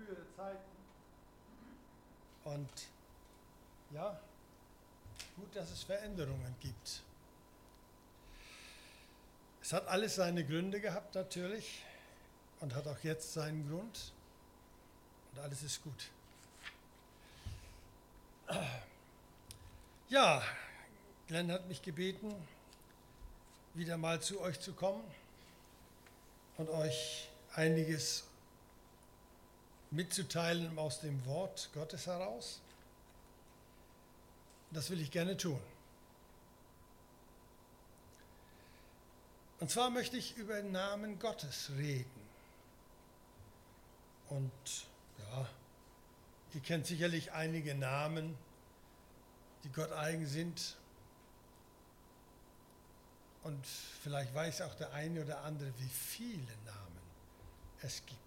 frühere Zeiten. Und ja, gut, dass es Veränderungen gibt. Es hat alles seine Gründe gehabt natürlich und hat auch jetzt seinen Grund und alles ist gut. Ja, Glenn hat mich gebeten, wieder mal zu euch zu kommen und euch einiges mitzuteilen aus dem Wort Gottes heraus. Das will ich gerne tun. Und zwar möchte ich über den Namen Gottes reden. Und ja, ihr kennt sicherlich einige Namen, die Gott eigen sind. Und vielleicht weiß auch der eine oder andere, wie viele Namen es gibt.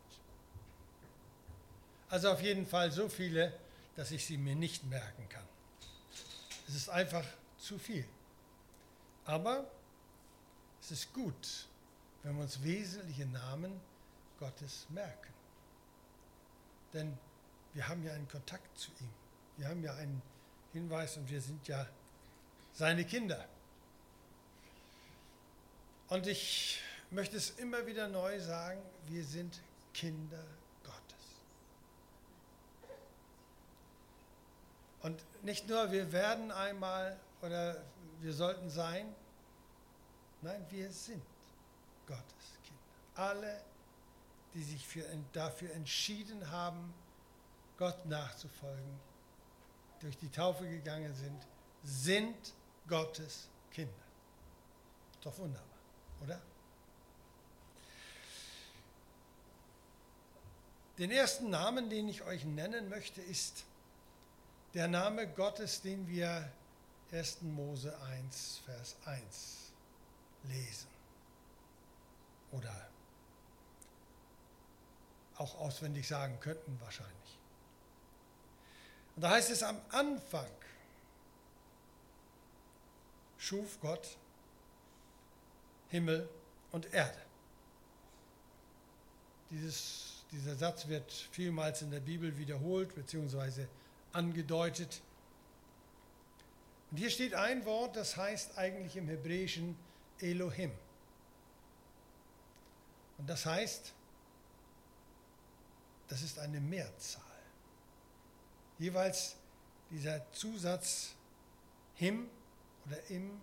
Also auf jeden Fall so viele, dass ich sie mir nicht merken kann. Es ist einfach zu viel. Aber es ist gut, wenn wir uns wesentliche Namen Gottes merken. Denn wir haben ja einen Kontakt zu ihm. Wir haben ja einen Hinweis und wir sind ja seine Kinder. Und ich möchte es immer wieder neu sagen, wir sind Kinder Gottes. Und nicht nur, wir werden einmal oder wir sollten sein, nein, wir sind Gottes Kinder. Alle, die sich dafür entschieden haben, Gott nachzufolgen, durch die Taufe gegangen sind Gottes Kinder. Ist doch wunderbar, oder? Den ersten Namen, den ich euch nennen möchte, ist der Name Gottes, den wir 1. Mose 1, Vers 1 lesen. Oder auch auswendig sagen könnten wahrscheinlich. Und da heißt es, am Anfang schuf Gott Himmel und Erde. Dieser Satz wird vielmals in der Bibel wiederholt bzw. angedeutet. Und hier steht ein Wort, das heißt eigentlich im Hebräischen Elohim. Und das heißt, das ist eine Mehrzahl. Jeweils dieser Zusatz Him oder Im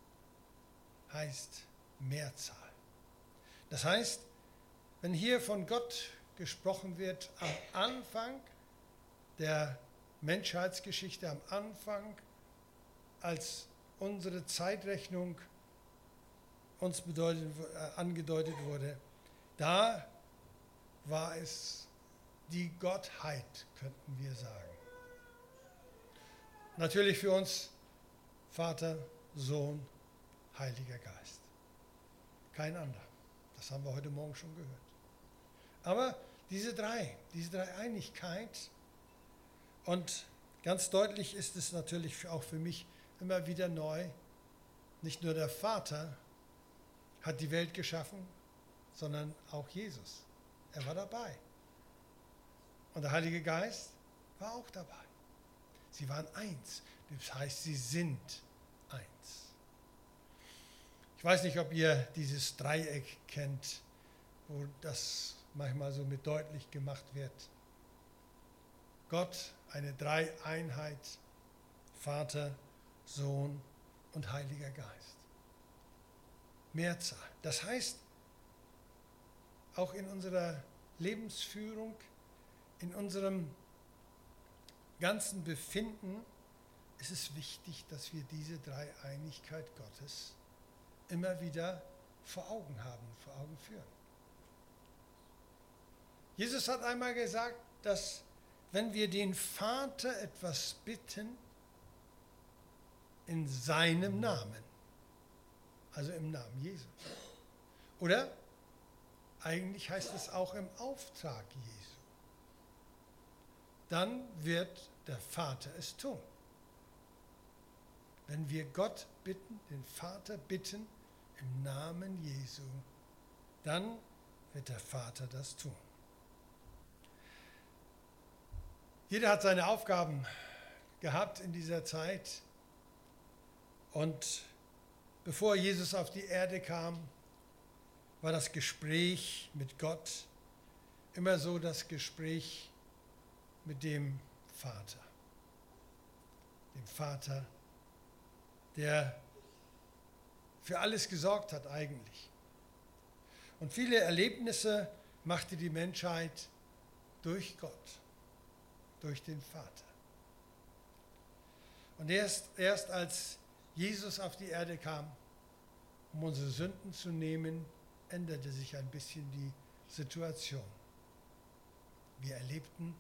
heißt Mehrzahl. Das heißt, wenn hier von Gott gesprochen wird am Anfang der Menschheitsgeschichte, am Anfang, als unsere Zeitrechnung uns angedeutet wurde, da war es die Gottheit, könnten wir sagen. Natürlich für uns Vater, Sohn, Heiliger Geist. Kein anderer. Das haben wir heute Morgen schon gehört. Aber diese Dreieinigkeit, und ganz deutlich ist es natürlich auch für mich immer wieder neu, nicht nur der Vater hat die Welt geschaffen, sondern auch Jesus. Er war dabei. Und der Heilige Geist war auch dabei. Sie waren eins. Das heißt, sie sind eins. Ich weiß nicht, ob ihr dieses Dreieck kennt, wo das manchmal so mit deutlich gemacht wird. Gott, eine Dreieinheit, Vater, Sohn und Heiliger Geist. Mehrzahl. Das heißt, auch in unserer Lebensführung, in unserem ganzen Befinden ist es wichtig, dass wir diese Dreieinigkeit Gottes immer wieder vor Augen haben, vor Augen führen. Jesus hat einmal gesagt, dass wenn wir den Vater etwas bitten, in seinem Namen, also im Namen Jesu, oder eigentlich heißt es auch im Auftrag Jesu, dann wird der Vater es tun. Wenn wir Gott bitten, den Vater bitten, im Namen Jesu, dann wird der Vater das tun. Jeder hat seine Aufgaben gehabt in dieser Zeit. Und bevor Jesus auf die Erde kam, war das Gespräch mit Gott immer so das Gespräch mit dem Vater. Dem Vater, der für alles gesorgt hat eigentlich. Und viele Erlebnisse machte die Menschheit durch Gott, durch den Vater. Und erst als Jesus auf die Erde kam, um unsere Sünden zu nehmen, änderte sich ein bisschen die Situation. Wir erlebten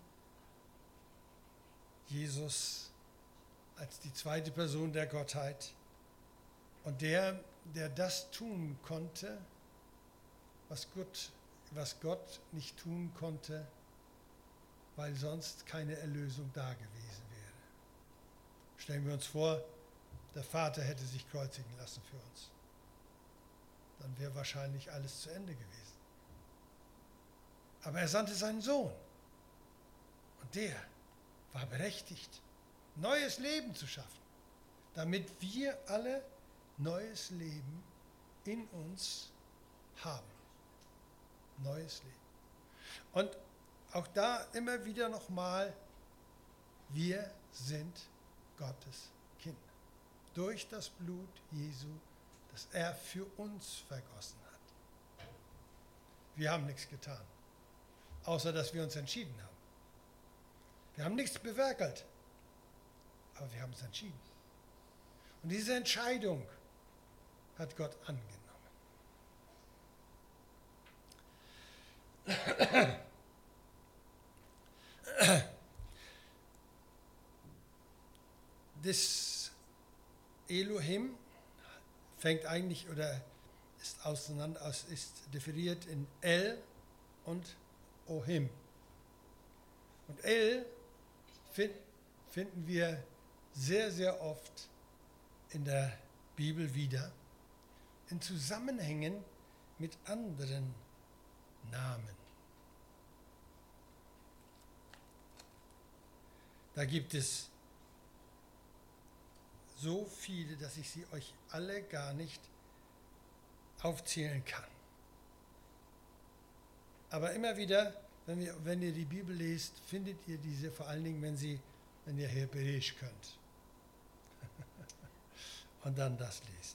Jesus als die zweite Person der Gottheit und der das tun konnte, was Gott nicht tun konnte, weil sonst keine Erlösung da gewesen wäre. Stellen wir uns vor, der Vater hätte sich kreuzigen lassen für uns. Dann wäre wahrscheinlich alles zu Ende gewesen. Aber er sandte seinen Sohn. Und der war berechtigt, neues Leben zu schaffen, damit wir alle neues Leben in uns haben. Neues Leben. Und auch da immer wieder nochmal, wir sind Gottes Kinder. Durch das Blut Jesu, das er für uns vergossen hat. Wir haben nichts getan, außer dass wir uns entschieden haben. Wir haben nichts bewerkelt, aber wir haben uns entschieden. Und diese Entscheidung hat Gott angenommen. Das Elohim fängt eigentlich oder ist definiert in El und Ohim. Und El finden wir sehr, sehr oft in der Bibel wieder in Zusammenhängen mit anderen Namen. Da gibt es so viele, dass ich sie euch alle gar nicht aufzählen kann. Aber immer wieder, wenn ihr die Bibel lest, findet ihr diese, vor allen Dingen, wenn ihr Hebräisch könnt. Und dann das liest.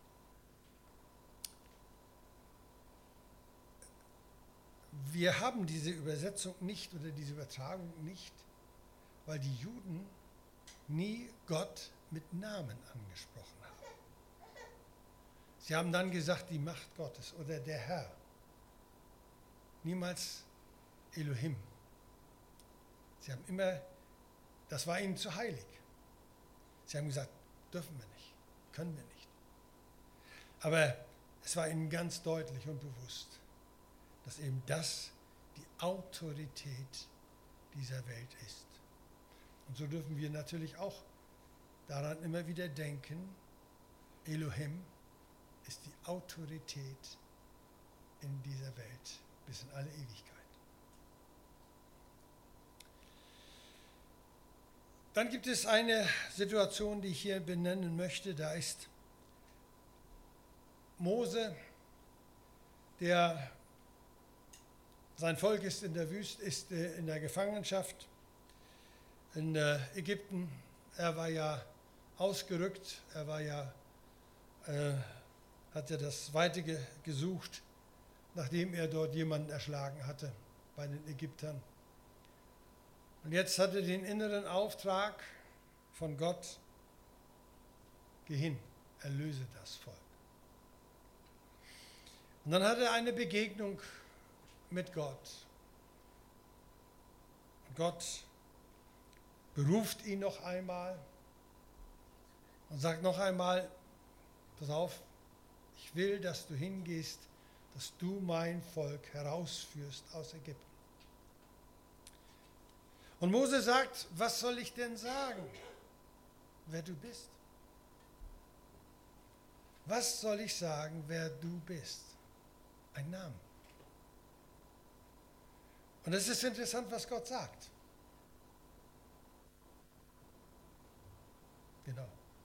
Wir haben diese Übersetzung nicht oder diese Übertragung nicht, weil die Juden nie Gott mit Namen angesprochen haben. Sie haben dann gesagt, die Macht Gottes oder der Herr. Niemals Elohim. Sie haben immer, das war ihnen zu heilig. Sie haben gesagt, dürfen wir nicht, können wir nicht. Aber es war ihnen ganz deutlich und bewusst, dass eben das die Autorität dieser Welt ist. Und so dürfen wir natürlich auch daran immer wieder denken, Elohim ist die Autorität in dieser Welt bis in alle Ewigkeit. Dann gibt es eine Situation, die ich hier benennen möchte. Da ist Mose, sein Volk ist in der Wüste, ist in der Gefangenschaft in Ägypten. Er war ja ausgerückt, hat ja das Weite gesucht, nachdem er dort jemanden erschlagen hatte bei den Ägyptern. Und jetzt hat er den inneren Auftrag von Gott, geh hin, erlöse das Volk. Und dann hat er eine Begegnung mit Gott. Gott beruft ihn noch einmal und sagt noch einmal, pass auf, ich will, dass du hingehst, dass du mein Volk herausführst aus Ägypten. Und Mose sagt, was soll ich denn sagen, wer du bist? Was soll ich sagen, wer du bist? Ein Name. Und es ist interessant, was Gott sagt. Genau.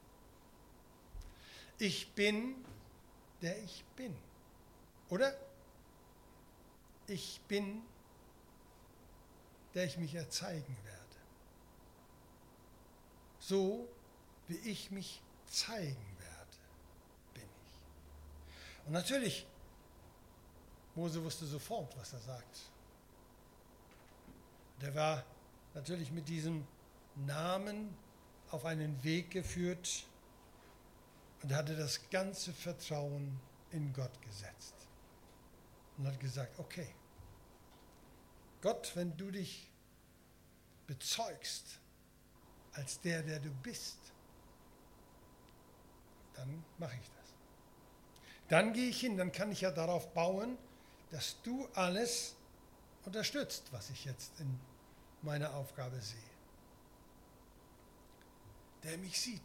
Ich bin, der ich bin. Oder? Ich bin, der ich mich erzeigen werde. So wie ich mich zeigen werde, bin ich. Und natürlich, Mose wusste sofort, was er sagt. Der war natürlich mit diesem Namen auf einen Weg geführt und hatte das ganze Vertrauen in Gott gesetzt. Und hat gesagt, okay, Gott, wenn du dich bezeugst als der du bist, dann mache ich das. Dann gehe ich hin, dann kann ich ja darauf bauen, dass du alles unterstützt, was ich jetzt in meiner Aufgabe sehe. Der mich sieht.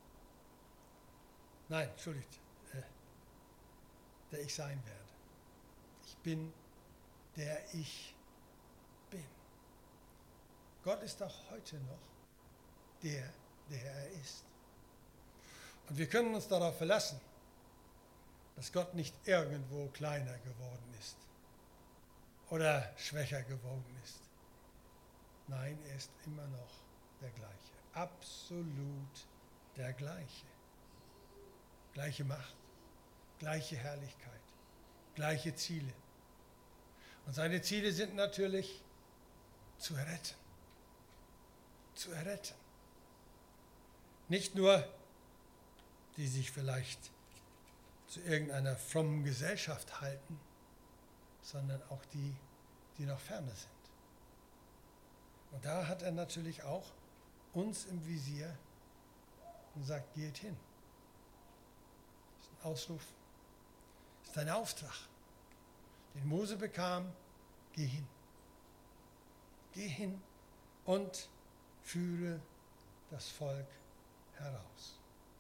Nein, entschuldigt, der ich sein werde. Ich bin, der ich bin. Gott ist auch heute noch der er ist. Und wir können uns darauf verlassen, dass Gott nicht irgendwo kleiner geworden ist oder schwächer geworden ist. Nein, er ist immer noch der gleiche. Absolut der gleiche. Gleiche Macht, gleiche Herrlichkeit, gleiche Ziele. Und seine Ziele sind natürlich zu erretten. Zu erretten. Nicht nur, die sich vielleicht zu irgendeiner frommen Gesellschaft halten, sondern auch die, die noch ferner sind. Und da hat er natürlich auch uns im Visier und sagt, geht hin. Das ist ein Ausruf, das ist ein Auftrag, den Mose bekam, geh hin. Geh hin und führe das Volk heraus.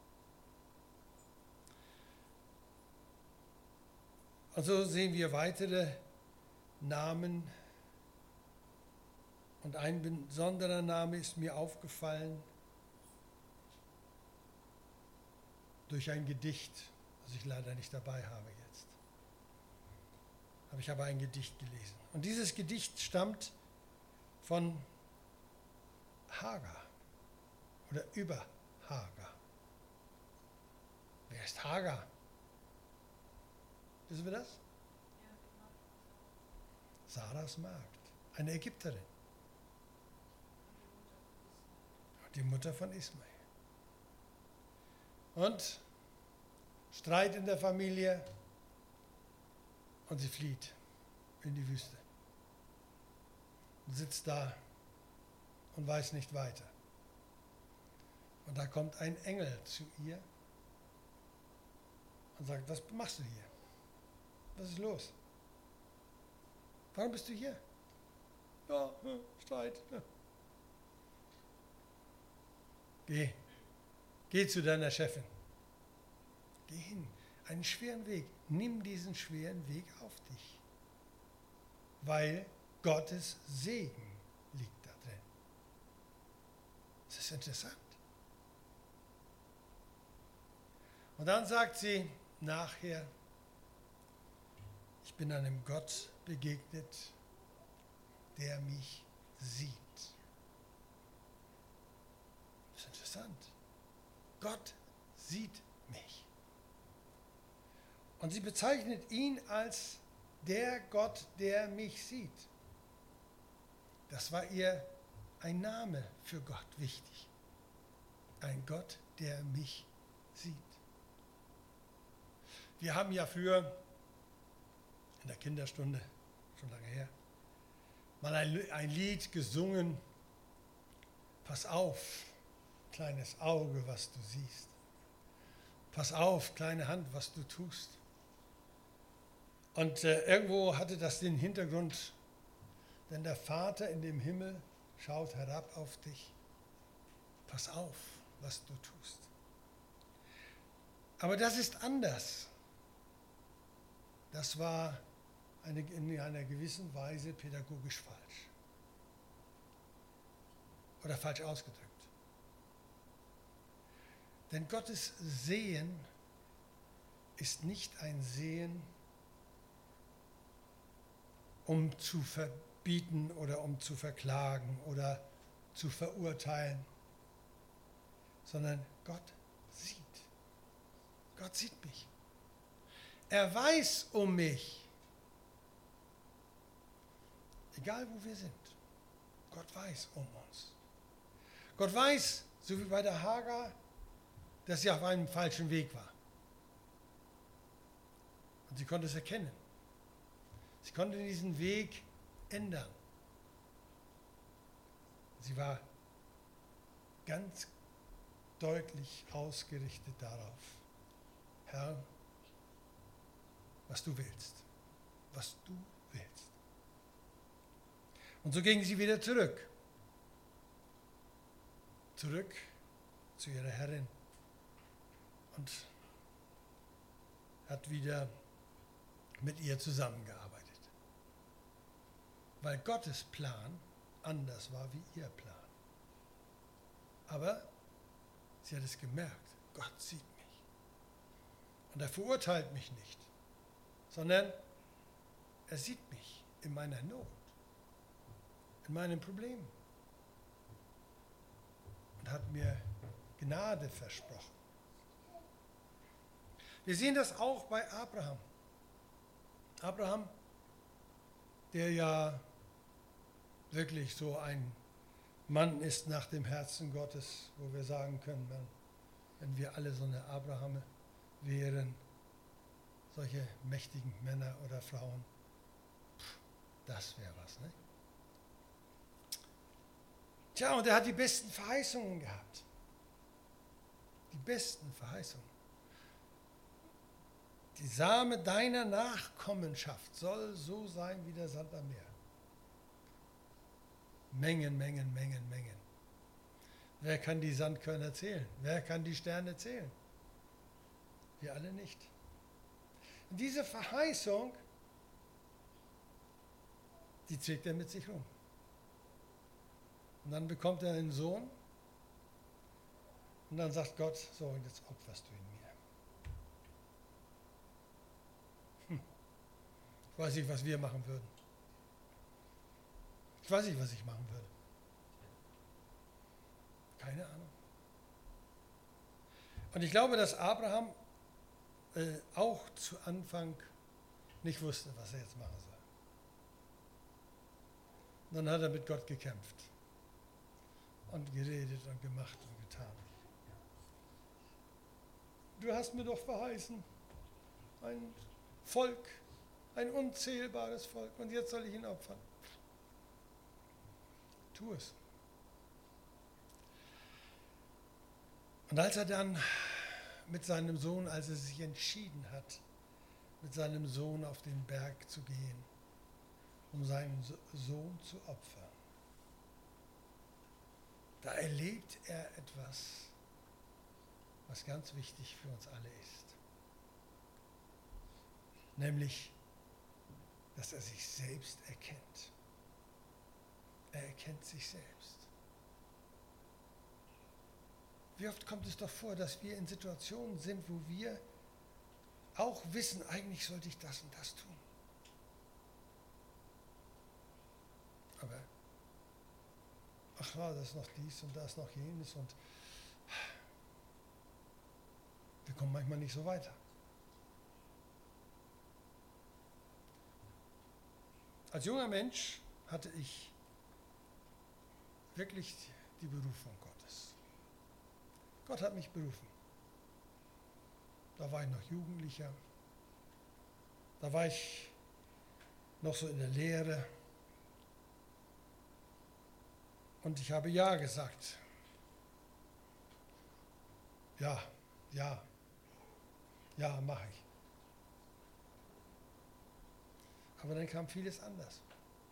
Und so sehen wir weitere Namen. Und ein besonderer Name ist mir aufgefallen durch ein Gedicht, das ich leider nicht dabei habe jetzt. Habe ich aber ein Gedicht gelesen. Und dieses Gedicht stammt von Hagar oder über Hagar. Wer ist Hagar? Wissen wir das? Ja, genau. Sarahs Magd, eine Ägypterin. Die Mutter von Ismael. Und Streit in der Familie und sie flieht in die Wüste. Und sitzt da und weiß nicht weiter. Und da kommt ein Engel zu ihr und sagt, was machst du hier? Was ist los? Warum bist du hier? Ja, Streit. Ja. Geh zu deiner Chefin. Geh hin. Einen schweren Weg. Nimm diesen schweren Weg auf dich. Weil Gottes Segen liegt da drin. Das ist interessant. Und dann sagt sie nachher, ich bin einem Gott begegnet, der mich sieht. Das ist interessant. Gott sieht mich. Und sie bezeichnet ihn als der Gott, der mich sieht. Das war ihr ein Name für Gott wichtig. Ein Gott, der mich sieht. Wir haben ja früher in der Kinderstunde, schon lange her, mal ein Lied gesungen. Pass auf, kleines Auge, was du siehst. Pass auf, kleine Hand, was du tust. Und irgendwo hatte das den Hintergrund, denn der Vater in dem Himmel schaut herab auf dich. Pass auf, was du tust. Aber das ist anders. Das war in einer gewissen Weise pädagogisch falsch. Oder falsch ausgedrückt. Denn Gottes Sehen ist nicht ein Sehen, um zu verbieten oder um zu verklagen oder zu verurteilen, sondern Gott sieht. Gott sieht mich. Er weiß um mich. Egal wo wir sind. Gott weiß um uns. Gott weiß, so wie bei der Hagar, dass sie auf einem falschen Weg war. Und sie konnte es erkennen. Sie konnte diesen Weg ändern. Sie war ganz deutlich ausgerichtet darauf. Herr, was du willst. Was du willst. Und so ging sie wieder zurück. Zurück zu ihrer Herrin. Und hat wieder mit ihr zusammengearbeitet. Weil Gottes Plan anders war wie ihr Plan. Aber sie hat es gemerkt, Gott sieht mich. Und er verurteilt mich nicht, sondern er sieht mich in meiner Not, in meinen Problemen und hat mir Gnade versprochen. Wir sehen das auch bei Abraham. Abraham, der ja wirklich so ein Mann ist nach dem Herzen Gottes, wo wir sagen können, wenn wir alle so eine Abraham wären, solche mächtigen Männer oder Frauen, das wäre was, ne? Tja, und er hat die besten Verheißungen gehabt. Die besten Verheißungen. Die Same deiner Nachkommenschaft soll so sein wie der Sand am Meer. Mengen, Mengen, Mengen, Mengen. Wer kann die Sandkörner zählen? Wer kann die Sterne zählen? Wir alle nicht. Und diese Verheißung, die trägt er mit sich rum. Und dann bekommt er einen Sohn und dann sagt Gott, so, und jetzt opferst du ihn mir. Ich weiß nicht, was wir machen würden. Ich weiß nicht, was ich machen würde. Keine Ahnung. Und ich glaube, dass Abraham auch zu Anfang nicht wusste, was er jetzt machen soll. Und dann hat er mit Gott gekämpft und geredet und gemacht und getan. Du hast mir doch verheißen, ein Volk, ein unzählbares Volk, und jetzt soll ich ihn opfern. Tu es. Und als er dann mit seinem Sohn, als er sich entschieden hat, mit seinem Sohn auf den Berg zu gehen, um seinen Sohn zu opfern, da erlebt er etwas, was ganz wichtig für uns alle ist. Nämlich, dass er sich selbst erkennt. Er erkennt sich selbst. Wie oft kommt es doch vor, dass wir in Situationen sind, wo wir auch wissen, eigentlich sollte ich das und das tun. Aber, ach ja, das ist noch dies und das noch jenes und wir kommen manchmal nicht so weiter. Als junger Mensch hatte ich wirklich die Berufung Gottes. Gott hat mich berufen. Da war ich noch Jugendlicher. Da war ich noch so in der Lehre. Und ich habe Ja gesagt. Ja, mache ich. Aber dann kam vieles anders.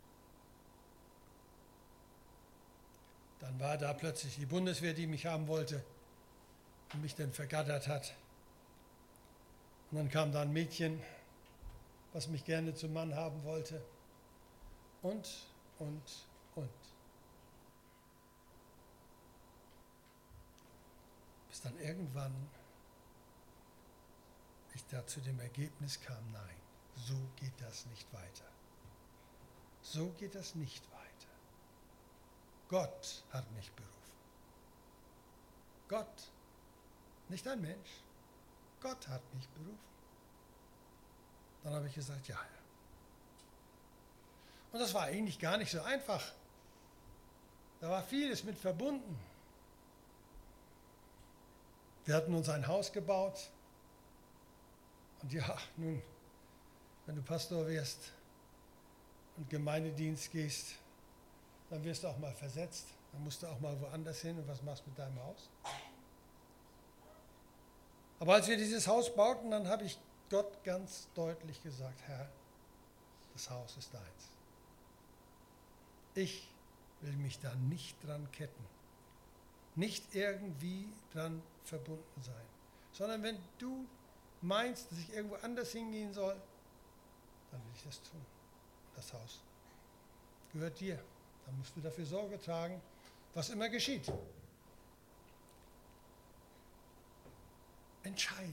Dann war da plötzlich die Bundeswehr, die mich haben wollte und mich dann vergattert hat. Und dann kam da ein Mädchen, was mich gerne zum Mann haben wollte. Und. Bis dass dann irgendwann ich da zu dem Ergebnis kam, nein, so geht das nicht weiter. So geht das nicht weiter. Gott hat mich berufen. Gott, nicht ein Mensch. Gott hat mich berufen. Dann habe ich gesagt, ja, Herr. Und das war eigentlich gar nicht so einfach. Da war vieles mit verbunden. Wir hatten uns ein Haus gebaut. Und ja, nun, wenn du Pastor wirst und Gemeindedienst gehst, dann wirst du auch mal versetzt. Dann musst du auch mal woanders hin und was machst du mit deinem Haus? Aber als wir dieses Haus bauten, dann habe ich Gott ganz deutlich gesagt, Herr, das Haus ist deins. Ich will mich da nicht dran ketten, nicht irgendwie dran verbunden sein, sondern wenn du meinst, dass ich irgendwo anders hingehen soll, dann will ich das tun. Das Haus gehört dir. Dann musst du dafür Sorge tragen, was immer geschieht. Entscheidungen.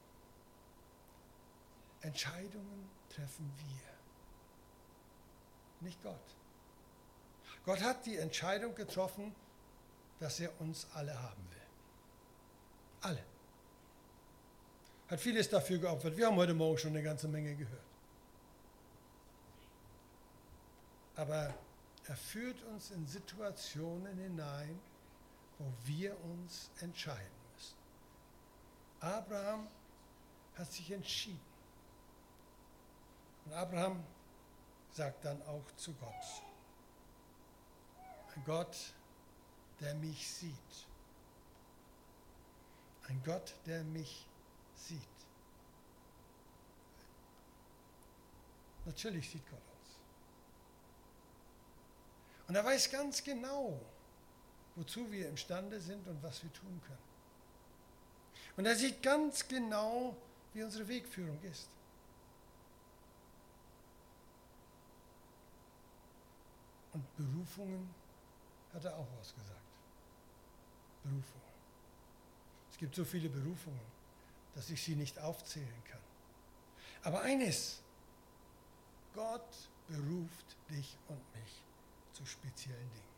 Entscheidungen treffen wir, nicht Gott. Gott hat die Entscheidung getroffen, dass er uns alle haben will. Alle. Hat vieles dafür geopfert. Wir haben heute Morgen schon eine ganze Menge gehört. Aber er führt uns in Situationen hinein, wo wir uns entscheiden müssen. Abraham hat sich entschieden. Und Abraham sagt dann auch zu Gott, ein Gott, der mich sieht. Ein Gott, der mich sieht. Natürlich sieht Gott uns. Und er weiß ganz genau, wozu wir imstande sind und was wir tun können. Und er sieht ganz genau, wie unsere Wegführung ist. Und Berufungen hat er auch ausgesagt. Berufungen. Es gibt so viele Berufungen, dass ich sie nicht aufzählen kann. Aber eines, Gott beruft dich und mich zu speziellen Dingen.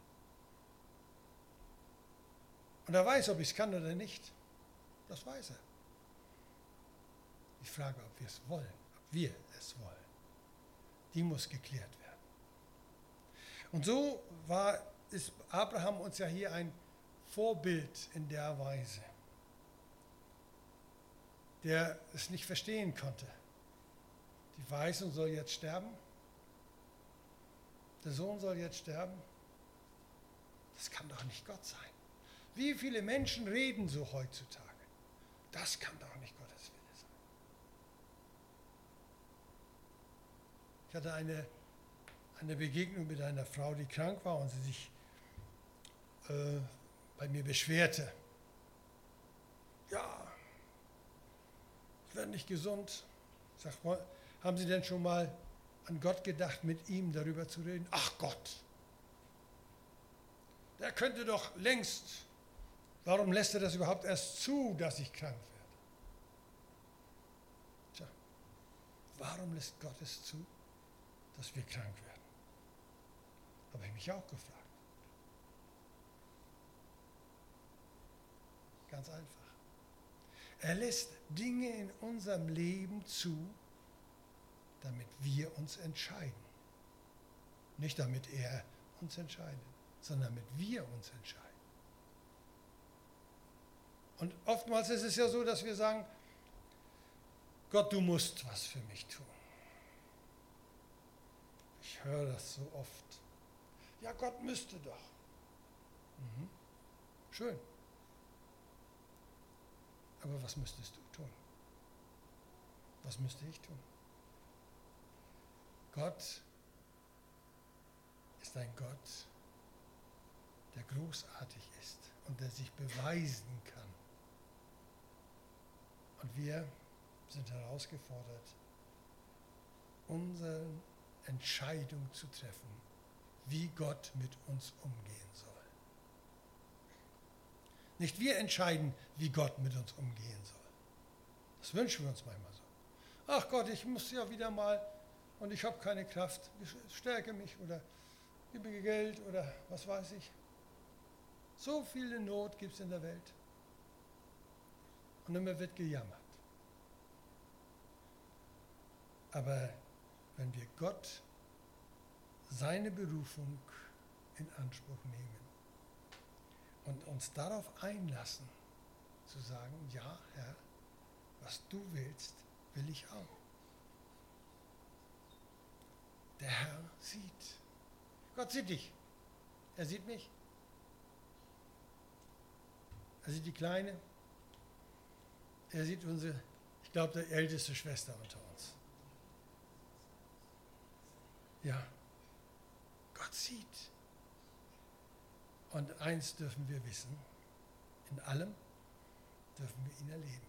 Und er weiß, ob ich es kann oder nicht. Das weiß er. Die Frage, ob wir es wollen, ob wir es wollen, die muss geklärt werden. Und so ist Abraham uns ja hier ein Vorbild in der Weise, der es nicht verstehen konnte. Die Verheißung soll jetzt sterben. Der Sohn soll jetzt sterben. Das kann doch nicht Gott sein. Wie viele Menschen reden so heutzutage? Das kann doch nicht Gottes Wille sein. Ich hatte eine Begegnung mit einer Frau, die krank war und sie sich bei mir beschwerte. Ja, ich werde nicht gesund. Ich sage, haben Sie denn schon mal an Gott gedacht, mit ihm darüber zu reden? Ach Gott, der könnte doch längst, warum lässt er das überhaupt erst zu, dass ich krank werde? Tja, warum lässt Gott es zu, dass wir krank werden? Habe ich mich auch gefragt. Ganz einfach. Er lässt Dinge in unserem Leben zu, damit wir uns entscheiden. Nicht damit er uns entscheidet, sondern damit wir uns entscheiden. Und oftmals ist es ja so, dass wir sagen, Gott, du musst was für mich tun. Ich höre das so oft. Ja, Gott müsste doch. Mhm. Schön. Aber was müsstest du tun? Was müsste ich tun? Gott ist ein Gott, der großartig ist und der sich beweisen kann. Und wir sind herausgefordert, unsere Entscheidung zu treffen, wie Gott mit uns umgehen soll. Nicht wir entscheiden, wie Gott mit uns umgehen soll. Das wünschen wir uns manchmal so. Ach Gott, ich muss ja wieder mal und ich habe keine Kraft. Stärke mich oder gib mir Geld oder was weiß ich. So viele Not gibt es in der Welt. Und immer wird gejammert. Aber wenn wir Gott, seine Berufung in Anspruch nehmen und uns darauf einlassen, zu sagen, ja Herr, was du willst, will ich auch. Der Herr sieht. Gott sieht dich. Er sieht mich. Er sieht die Kleine. Er sieht unsere, ich glaube, die älteste Schwester unter uns. Ja, Gott sieht. Und eins dürfen wir wissen, in allem dürfen wir ihn erleben.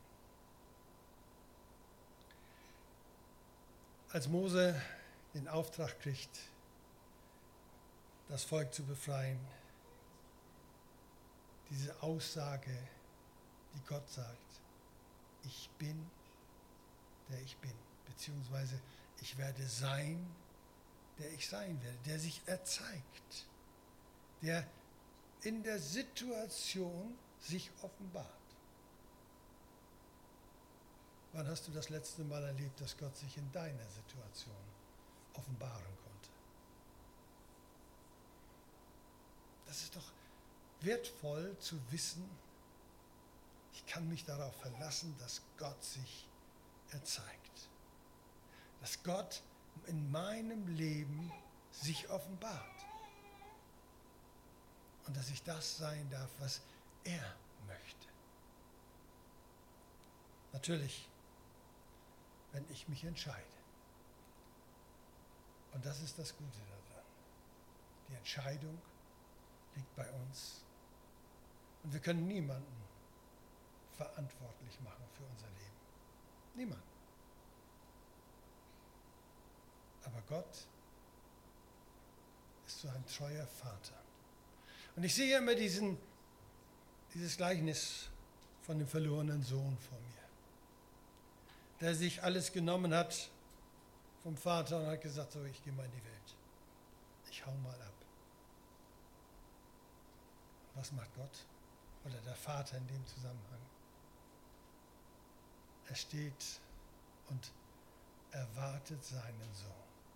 Als Mose den Auftrag kriegt, das Volk zu befreien, diese Aussage, die Gott sagt, ich bin, der ich bin, beziehungsweise ich werde sein, der ich sein werde, der sich erzeigt, der in der Situation sich offenbart. Wann hast du das letzte Mal erlebt, dass Gott sich in deiner Situation offenbaren konnte? Das ist doch wertvoll zu wissen, ich kann mich darauf verlassen, dass Gott sich erzeigt. Dass Gott in meinem Leben sich offenbart. Und dass ich das sein darf, was er möchte. Natürlich, wenn ich mich entscheide. Und das ist das Gute daran. Die Entscheidung liegt bei uns. Und wir können niemanden verantwortlich machen für unser Leben. Niemand. Aber Gott ist so ein treuer Vater. Und ich sehe immer dieses Gleichnis von dem verlorenen Sohn vor mir, der sich alles genommen hat vom Vater und hat gesagt, so, ich gehe mal in die Welt. Ich hau mal ab. Was macht Gott oder der Vater in dem Zusammenhang? Er steht und erwartet seinen Sohn.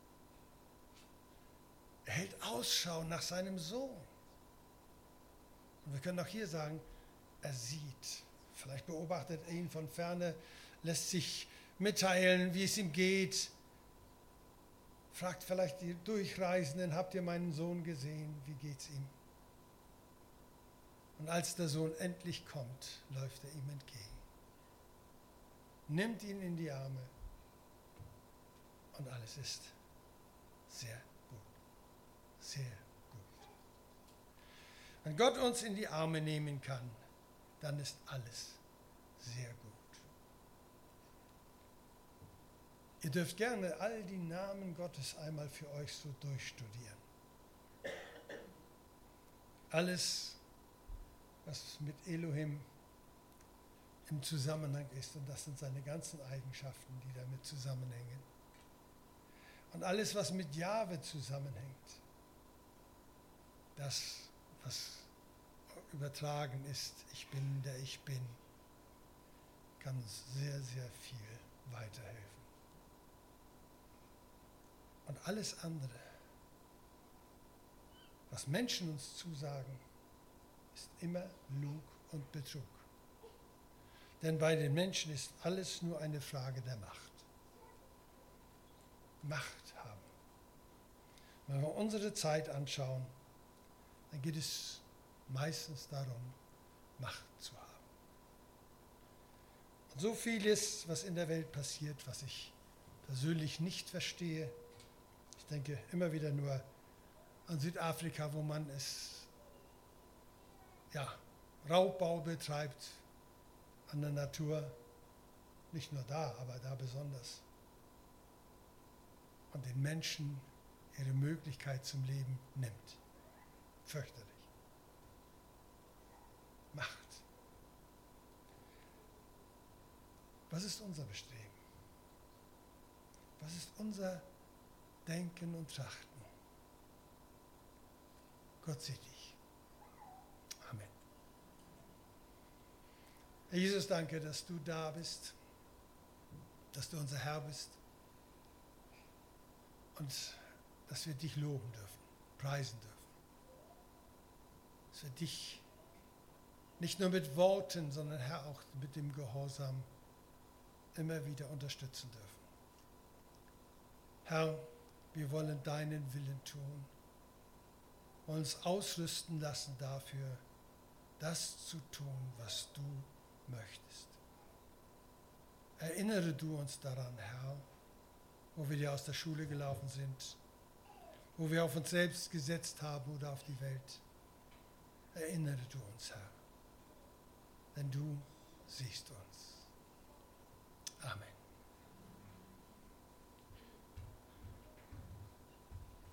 Er hält Ausschau nach seinem Sohn. Und wir können auch hier sagen, er sieht. Vielleicht beobachtet er ihn von ferne, lässt sich mitteilen, wie es ihm geht. Fragt vielleicht die Durchreisenden, habt ihr meinen Sohn gesehen? Wie geht's ihm? Und als der Sohn endlich kommt, läuft er ihm entgegen. Nimmt ihn in die Arme und alles ist sehr gut. Sehr gut. Wenn Gott uns in die Arme nehmen kann, dann ist alles sehr gut. Ihr dürft gerne all die Namen Gottes einmal für euch so durchstudieren. Alles, was mit Elohim im Zusammenhang ist, und das sind seine ganzen Eigenschaften, die damit zusammenhängen. Und alles, was mit Jahwe zusammenhängt, das, was übertragen ist, ich bin, der ich bin, kann uns sehr, sehr viel weiterhelfen. Und alles andere, was Menschen uns zusagen, ist immer Lug und Betrug. Denn bei den Menschen ist alles nur eine Frage der Macht. Macht haben. Wenn wir unsere Zeit anschauen, dann geht es meistens darum, Macht zu haben. Und so vieles, was in der Welt passiert, was ich persönlich nicht verstehe, ich denke immer wieder nur an Südafrika, wo man Raubbau betreibt an der Natur, nicht nur da, aber da besonders. Und den Menschen ihre Möglichkeit zum Leben nimmt. Fürchterlich. Macht. Was ist unser Bestreben? Was ist unser Denken und Trachten? Gott sieht dich. Amen. Herr Jesus, danke, dass du da bist, dass du unser Herr bist und dass wir dich loben dürfen, preisen dürfen. Dass wir dich nicht nur mit Worten, sondern Herr auch mit dem Gehorsam immer wieder unterstützen dürfen. Herr, wir wollen deinen Willen tun, wollen uns ausrüsten lassen dafür, das zu tun, was du möchtest. Erinnere du uns daran, Herr, wo wir dir aus der Schule gelaufen sind, wo wir auf uns selbst gesetzt haben oder auf die Welt. Erinnere du uns, Herr, denn du siehst uns. Amen.